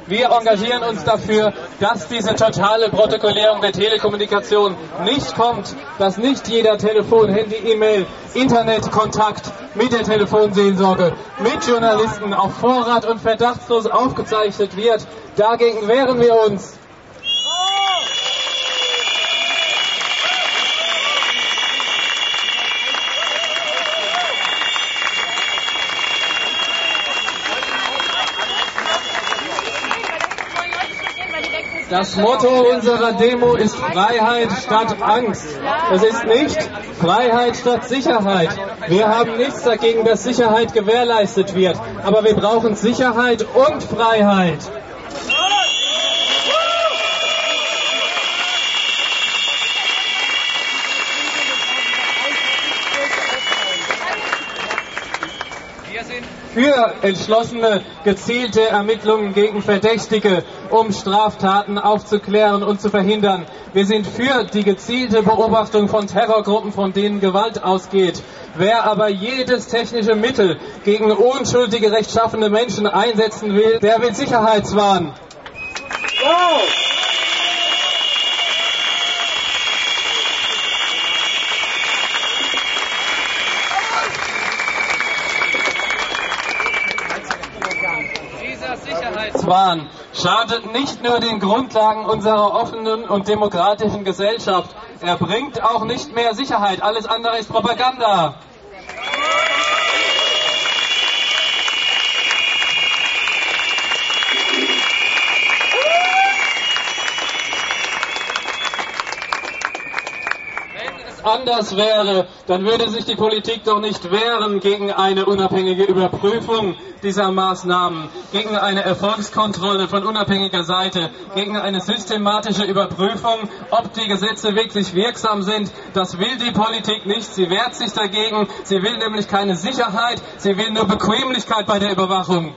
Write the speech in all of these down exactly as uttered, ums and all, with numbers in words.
Wir engagieren uns dafür, dass diese totale Protokollierung der Telekommunikation nicht kommt, dass nicht jeder Telefon, Handy, E-Mail, Internetkontakt mit der Telefonseelsorge, mit Journalisten auf Vorrat und verdachtslos aufgezeichnet wird. Dagegen wehren wir uns. Das Motto unserer Demo ist Freiheit statt Angst. Es ist nicht Freiheit statt Sicherheit. Wir haben nichts dagegen, dass Sicherheit gewährleistet wird, aber wir brauchen Sicherheit und Freiheit. Für entschlossene, gezielte Ermittlungen gegen Verdächtige, um Straftaten aufzuklären und zu verhindern. Wir sind für die gezielte Beobachtung von Terrorgruppen, von denen Gewalt ausgeht. Wer aber jedes technische Mittel gegen unschuldige, rechtschaffene Menschen einsetzen will, der will Sicherheitswahn. Oh! Sicherheitswahn schadet nicht nur den Grundlagen unserer offenen und demokratischen Gesellschaft, er bringt auch nicht mehr Sicherheit. Alles andere ist Propaganda. Anders wäre, dann würde sich die Politik doch nicht wehren gegen eine unabhängige Überprüfung dieser Maßnahmen, gegen eine Erfolgskontrolle von unabhängiger Seite, gegen eine systematische Überprüfung, ob die Gesetze wirklich wirksam sind. Das will die Politik nicht. Sie wehrt sich dagegen. Sie will nämlich keine Sicherheit. Sie will nur Bequemlichkeit bei der Überwachung.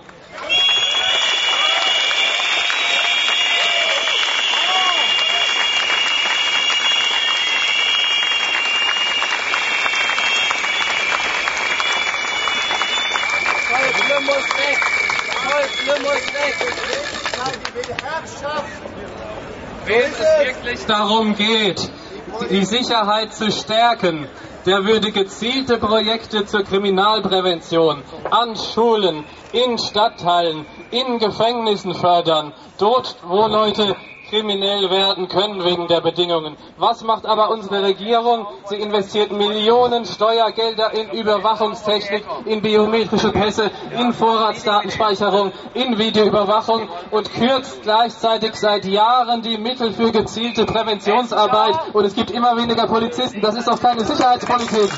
Wenn es wirklich darum geht, die Sicherheit zu stärken, der würde gezielte Projekte zur Kriminalprävention an Schulen, in Stadtteilen, in Gefängnissen fördern, dort wo Leute kriminell werden können wegen der Bedingungen. Was macht aber unsere Regierung? Sie investiert Millionen Steuergelder in Überwachungstechnik, in biometrische Pässe, in Vorratsdatenspeicherung, in Videoüberwachung und kürzt gleichzeitig seit Jahren die Mittel für gezielte Präventionsarbeit und es gibt immer weniger Polizisten. Das ist doch keine Sicherheitspolitik.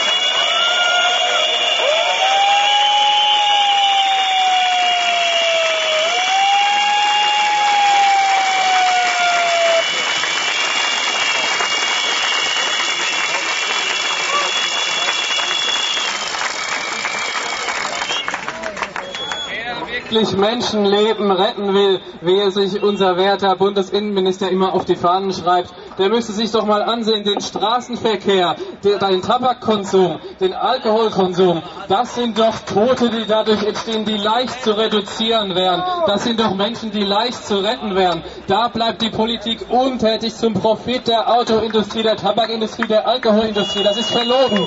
Menschenleben retten will, wie es sich unser werter Bundesinnenminister immer auf die Fahnen schreibt, der müsste sich doch mal ansehen, den Straßenverkehr, den Tabakkonsum, den Alkoholkonsum, das sind doch Tote, die dadurch entstehen, die leicht zu reduzieren wären. Das sind doch Menschen, die leicht zu retten wären. Da bleibt die Politik untätig zum Profit der Autoindustrie, der Tabakindustrie, der Alkoholindustrie. Das ist verlogen.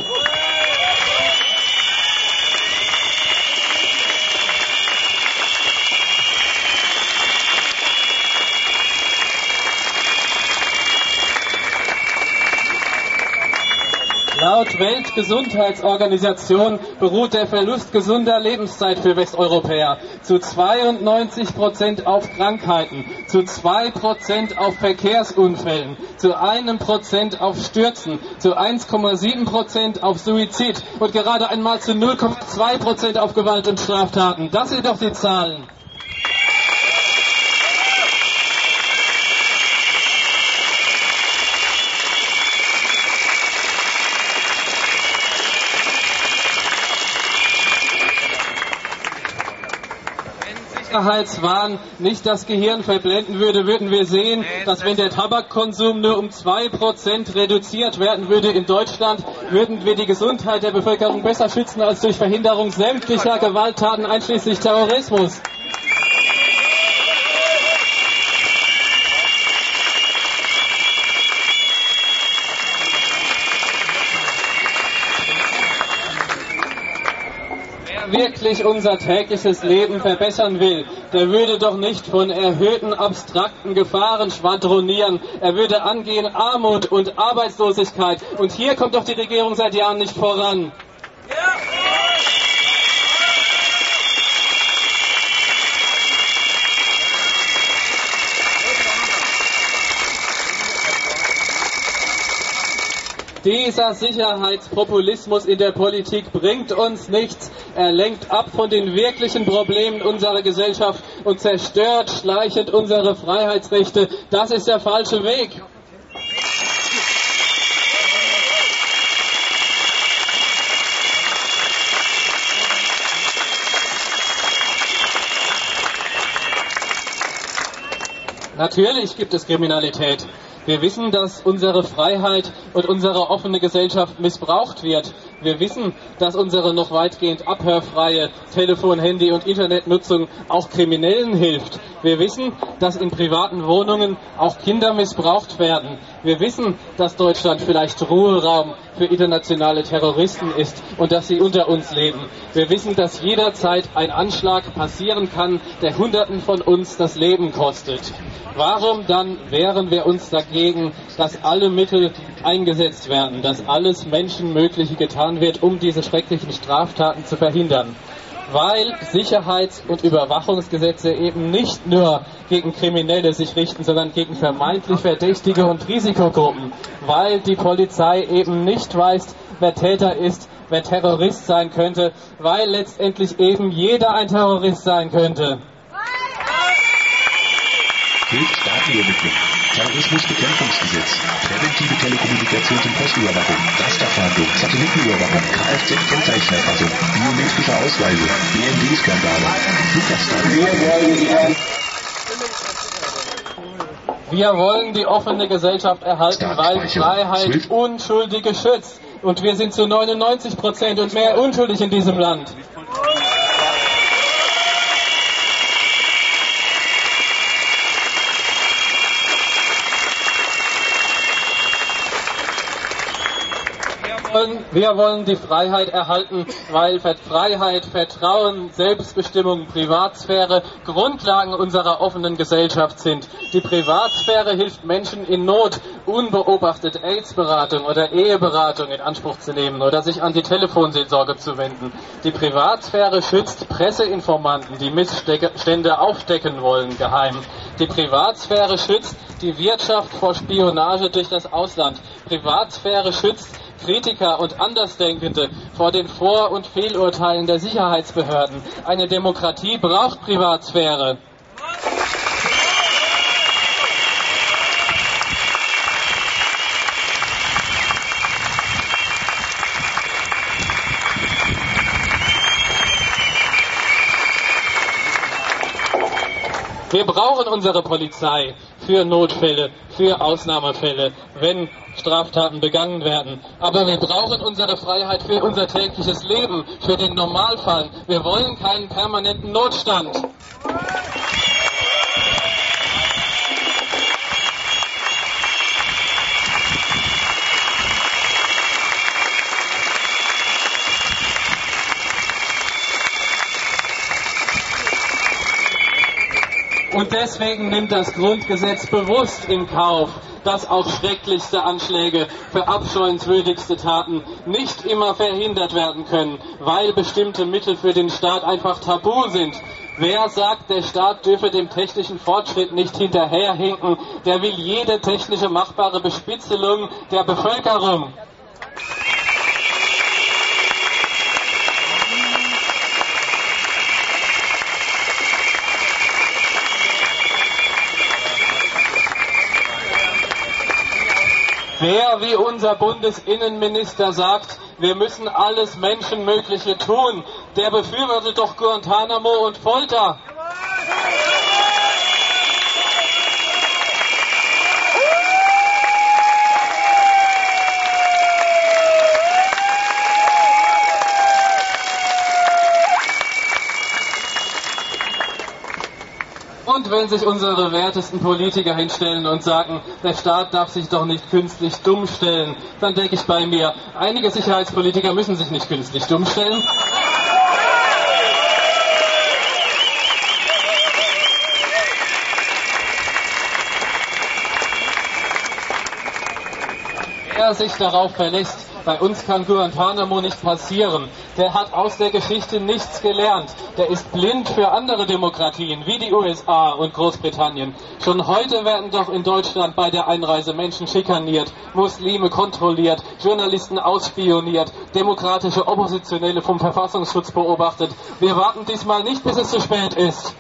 Laut Weltgesundheitsorganisation beruht der Verlust gesunder Lebenszeit für Westeuropäer zu zweiundneunzig Prozent auf Krankheiten, zu zwei Prozent auf Verkehrsunfällen, zu einem Prozent auf Stürzen, zu eins Komma sieben Prozent auf Suizid und gerade einmal zu null Komma zwei Prozent auf Gewalt und Straftaten. Das sind doch die Zahlen. Sicherheitswahn nicht das Gehirn verblenden würde, würden wir sehen, dass wenn der Tabakkonsum nur um zwei Prozent reduziert werden würde in Deutschland, würden wir die Gesundheit der Bevölkerung besser schützen als durch Verhinderung sämtlicher Gewalttaten einschließlich Terrorismus. Wer wirklich unser tägliches Leben verbessern will, der würde doch nicht von erhöhten abstrakten Gefahren schwadronieren. Er würde angehen Armut und Arbeitslosigkeit. Und hier kommt doch die Regierung seit Jahren nicht voran. Ja. Dieser Sicherheitspopulismus in der Politik bringt uns nichts. Er lenkt ab von den wirklichen Problemen unserer Gesellschaft und zerstört schleichend unsere Freiheitsrechte. Das ist der falsche Weg. Natürlich gibt es Kriminalität. Wir wissen, dass unsere Freiheit und unsere offene Gesellschaft missbraucht wird. Wir wissen, dass unsere noch weitgehend abhörfreie Telefon-, Handy- und Internetnutzung auch Kriminellen hilft. Wir wissen, dass in privaten Wohnungen auch Kinder missbraucht werden. Wir wissen, dass Deutschland vielleicht Ruheraum für internationale Terroristen ist und dass sie unter uns leben. Wir wissen, dass jederzeit ein Anschlag passieren kann, der Hunderten von uns das Leben kostet. Warum dann wehren wir uns dagegen, dass alle Mittel eingesetzt werden, dass alles Menschenmögliche getan wird, um diese schrecklichen Straftaten zu verhindern? Weil Sicherheits- und Überwachungsgesetze eben nicht nur gegen Kriminelle sich richten, sondern gegen vermeintlich Verdächtige und Risikogruppen. Weil die Polizei eben nicht weiß, wer Täter ist, wer Terrorist sein könnte, weil letztendlich eben jeder ein Terrorist sein könnte. Hilft Datenübermittlung, Terrorismusbekämpfungsgesetz, präventive Telekommunikations- und Postüberwachung, Rasterfahndung, Satellitenüberwachung, Kfz-Kennzeichennerfassung, biometrische Ausweise, B N D-Skandale, Fluggastdaten. Wir wollen die offene Gesellschaft erhalten, weil Freiheit Unschuldige schützt. Und wir sind zu neunundneunzig Prozent und mehr unschuldig in diesem Land. Wir wollen die Freiheit erhalten, weil Freiheit, Vertrauen, Selbstbestimmung, Privatsphäre Grundlagen unserer offenen Gesellschaft sind. Die Privatsphäre hilft Menschen in Not, unbeobachtet AIDS-Beratung oder Eheberatung in Anspruch zu nehmen oder sich an die Telefonseelsorge zu wenden. Die Privatsphäre schützt Presseinformanten, die Missstände aufdecken wollen, geheim. Die Privatsphäre schützt die Wirtschaft vor Spionage durch das Ausland. Privatsphäre schützt Kritiker und Andersdenkende vor den Vor- und Fehlurteilen der Sicherheitsbehörden. Eine Demokratie braucht Privatsphäre. Wir brauchen unsere Polizei für Notfälle, für Ausnahmefälle, wenn Straftaten begangen werden. Aber wir brauchen unsere Freiheit für unser tägliches Leben, für den Normalfall. Wir wollen keinen permanenten Notstand. Und deswegen nimmt das Grundgesetz bewusst in Kauf, dass auch schrecklichste Anschläge, verabscheuenswürdigste Taten nicht immer verhindert werden können, weil bestimmte Mittel für den Staat einfach tabu sind. Wer sagt, der Staat dürfe dem technischen Fortschritt nicht hinterherhinken, der will jede technische machbare Bespitzelung der Bevölkerung. Wer wie unser Bundesinnenminister sagt, wir müssen alles Menschenmögliche tun, der befürwortet doch Guantanamo und Folter. Und wenn sich unsere wertesten Politiker hinstellen und sagen, der Staat darf sich doch nicht künstlich dumm stellen, dann denke ich bei mir, einige Sicherheitspolitiker müssen sich nicht künstlich dumm stellen. Wer sich darauf verlässt, bei uns kann Guantanamo nicht passieren, der hat aus der Geschichte nichts gelernt. Der ist blind für andere Demokratien, wie die U S A und Großbritannien. Schon heute werden doch in Deutschland bei der Einreise Menschen schikaniert, Muslime kontrolliert, Journalisten ausspioniert, demokratische Oppositionelle vom Verfassungsschutz beobachtet. Wir warten diesmal nicht, bis es zu spät ist.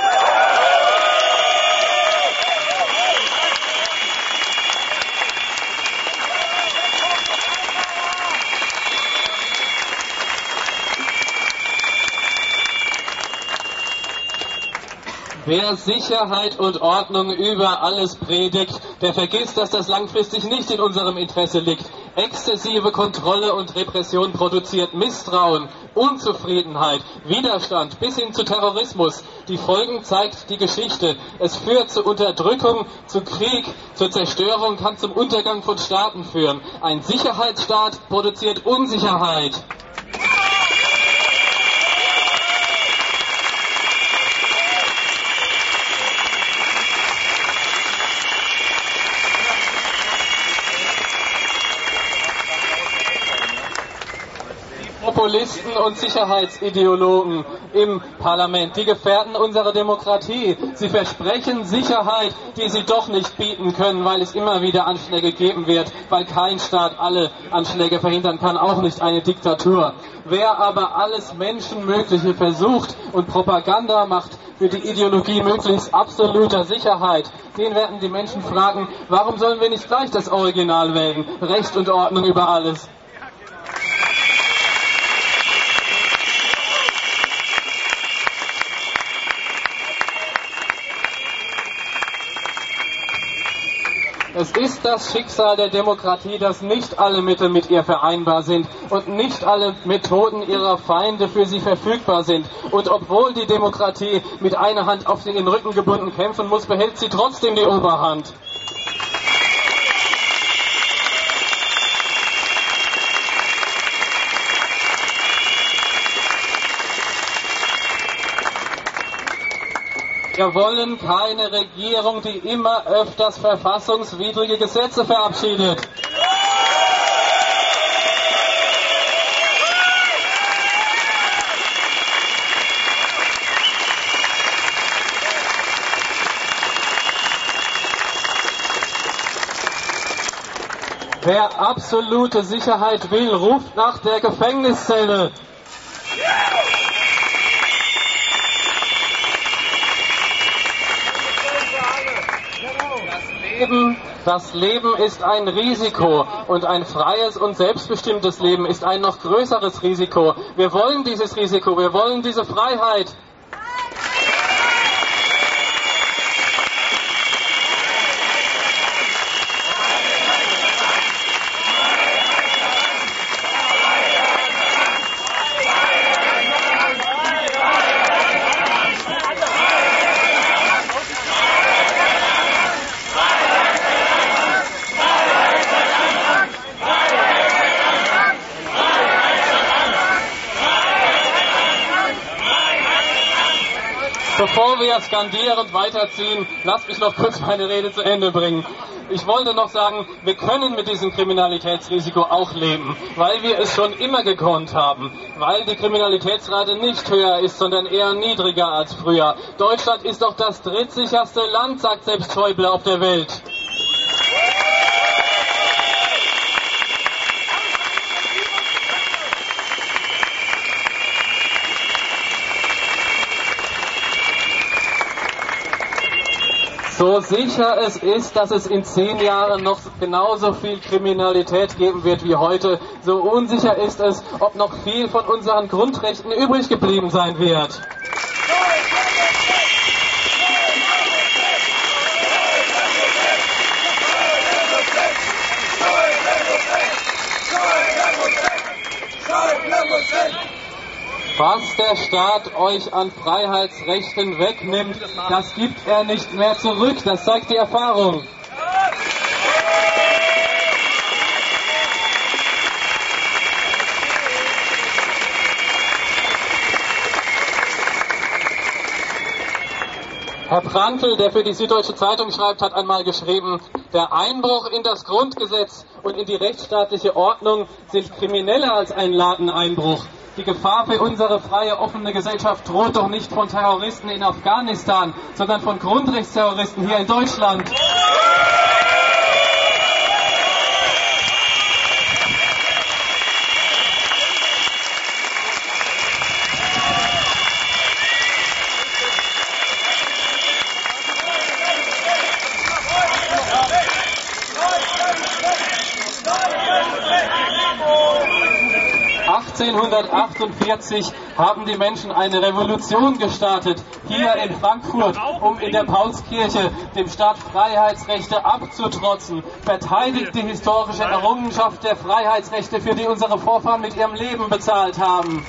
Wer Sicherheit und Ordnung über alles predigt, der vergisst, dass das langfristig nicht in unserem Interesse liegt. Exzessive Kontrolle und Repression produziert Misstrauen, Unzufriedenheit, Widerstand bis hin zu Terrorismus. Die Folgen zeigt die Geschichte. Es führt zu Unterdrückung, zu Krieg, zur Zerstörung, kann zum Untergang von Staaten führen. Ein Sicherheitsstaat produziert Unsicherheit. Populisten und Sicherheitsideologen im Parlament, die gefährden unsere Demokratie. Sie versprechen Sicherheit, die sie doch nicht bieten können, weil es immer wieder Anschläge geben wird, weil kein Staat alle Anschläge verhindern kann, auch nicht eine Diktatur. Wer aber alles Menschenmögliche versucht und Propaganda macht für die Ideologie möglichst absoluter Sicherheit, den werden die Menschen fragen, warum sollen wir nicht gleich das Original wählen? Recht und Ordnung über alles. Es ist das Schicksal der Demokratie, dass nicht alle Mittel mit ihr vereinbar sind und nicht alle Methoden ihrer Feinde für sie verfügbar sind. Und obwohl die Demokratie mit einer Hand auf den Rücken gebunden kämpfen muss, behält sie trotzdem die Oberhand. Wir wollen keine Regierung, die immer öfters verfassungswidrige Gesetze verabschiedet. Wer absolute Sicherheit will, ruft nach der Gefängniszelle. Das Leben ist ein Risiko und ein freies und selbstbestimmtes Leben ist ein noch größeres Risiko. Wir wollen dieses Risiko, wir wollen diese Freiheit. Bevor wir skandierend weiterziehen, lasst mich noch kurz meine Rede zu Ende bringen. Ich wollte noch sagen, wir können mit diesem Kriminalitätsrisiko auch leben, weil wir es schon immer gekonnt haben, weil die Kriminalitätsrate nicht höher ist, sondern eher niedriger als früher. Deutschland ist doch das drittsicherste Land, sagt selbst Schäuble, auf der Welt. So sicher es ist, dass es in zehn Jahren noch genauso viel Kriminalität geben wird wie heute, so unsicher ist es, ob noch viel von unseren Grundrechten übrig geblieben sein wird. Was der Staat euch an Freiheitsrechten wegnimmt, das gibt er nicht mehr zurück. Das zeigt die Erfahrung. Herr Prantl, der für die Süddeutsche Zeitung schreibt, hat einmal geschrieben, der Einbruch in das Grundgesetz und in die rechtsstaatliche Ordnung sind krimineller als ein Ladeneinbruch. Die Gefahr für unsere freie, offene Gesellschaft droht doch nicht von Terroristen in Afghanistan, sondern von Grundrechtsterroristen hier in Deutschland. achtzehnhundertachtundvierzig haben die Menschen eine Revolution gestartet, hier in Frankfurt, um in der Paulskirche dem Staat Freiheitsrechte abzutrotzen. Verteidigt die historische Errungenschaft der Freiheitsrechte, für die unsere Vorfahren mit ihrem Leben bezahlt haben.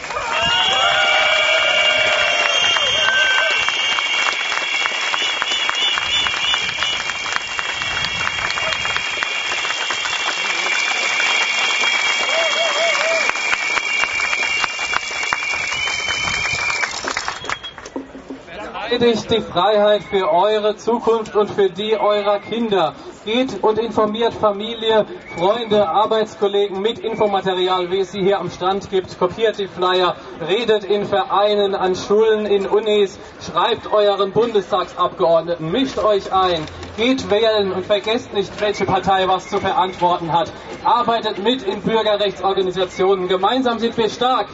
Verteidigt die Freiheit für eure Zukunft und für die eurer Kinder. Geht und informiert Familie, Freunde, Arbeitskollegen mit Infomaterial, wie es sie hier am Stand gibt. Kopiert die Flyer, redet in Vereinen, an Schulen, in Unis, schreibt euren Bundestagsabgeordneten, mischt euch ein, geht wählen und vergesst nicht, welche Partei was zu verantworten hat. Arbeitet mit in Bürgerrechtsorganisationen. Gemeinsam sind wir stark.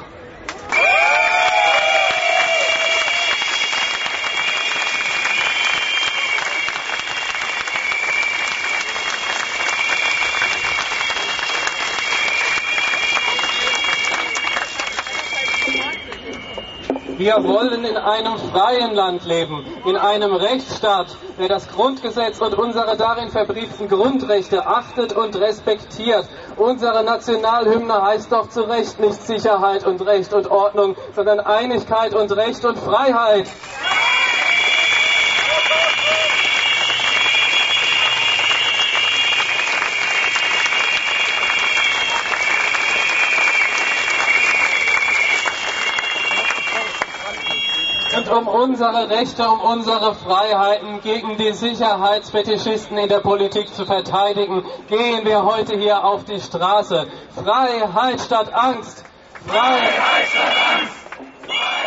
Wir wollen in einem freien Land leben, in einem Rechtsstaat, der das Grundgesetz und unsere darin verbrieften Grundrechte achtet und respektiert. Unsere Nationalhymne heißt doch zu Recht nicht Sicherheit und Recht und Ordnung, sondern Einigkeit und Recht und Freiheit. Und um unsere Rechte, um unsere Freiheiten gegen die Sicherheitsfetischisten in der Politik zu verteidigen, gehen wir heute hier auf die Straße. Freiheit statt Angst! Freiheit statt Angst!